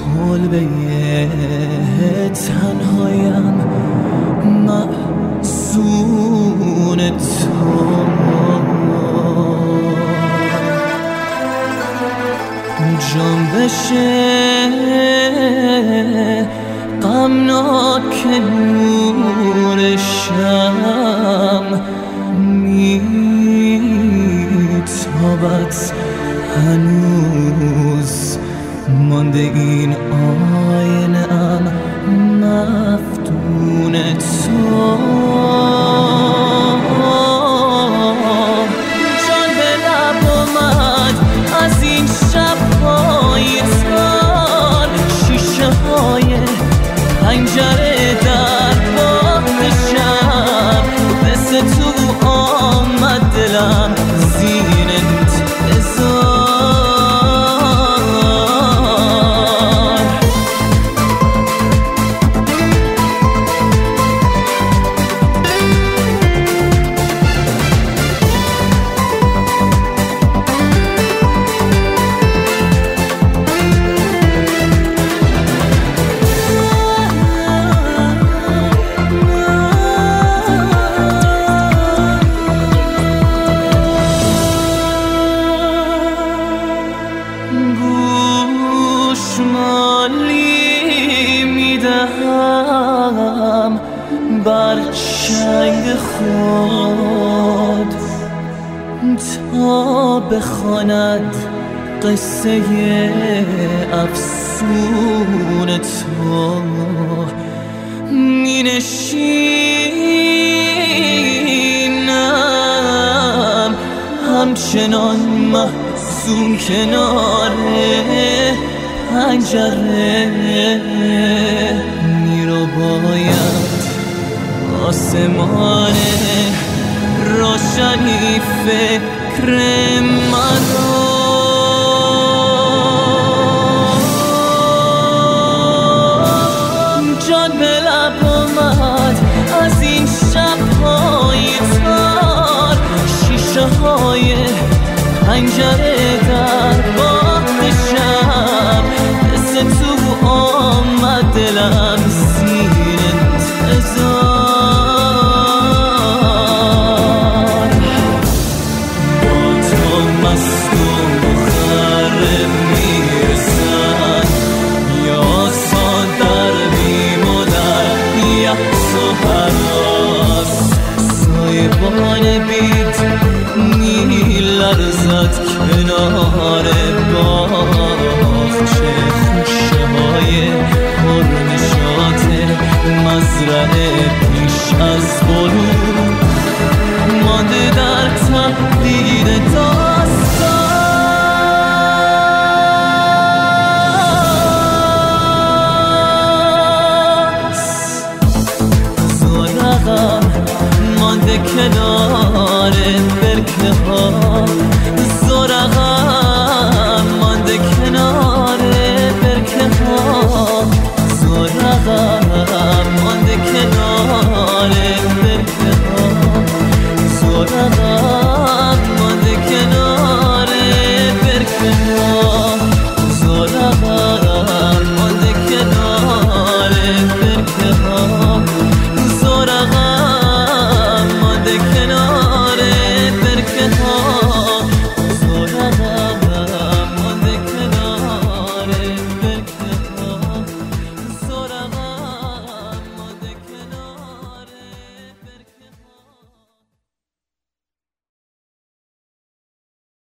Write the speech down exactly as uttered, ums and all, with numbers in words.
کلبه تنهایم محزون تو جان بشه غمناک نور شم میتابد هنوز مانده این آینه ام مفتون تو جان به لب آمد از این شب‌های تار شیشه های پنجره در باغ شب مثل تو آمد دلم زیر انتظار گوشمالی میدهم بر چنگ خود تا بخواند قصه افسون تو می نشینم همچنان محزون کنار پنجره میرو باید آسمان روشنی فکر من جان به لب آمد از این شب‌های تار شیشه های پنجره در باغ شب مثل تو آمد دلم زیر انتظار با تو مست و مخرب میرسن یا سادر بیم و در یحس و حراس سایبان بید میلرزد کنار باغ چه خوشه های پرنشاط مزرعه